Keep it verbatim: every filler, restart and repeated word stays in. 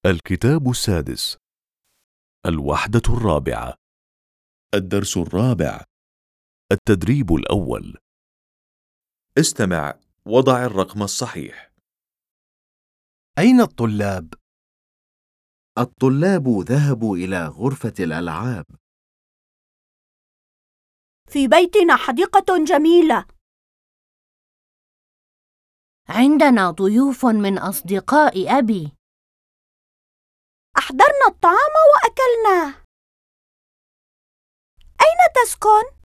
الكتاب السادس. الوحدة الرابعة. الدرس الرابع. التدريب الأول. استمع وضع الرقم الصحيح. أين الطلاب؟ الطلاب ذهبوا إلى غرفة الألعاب. في بيتنا حديقة جميلة. عندنا ضيوف من أصدقاء أبي. أحضرنا الطعام وأكلناه. أين تسكن؟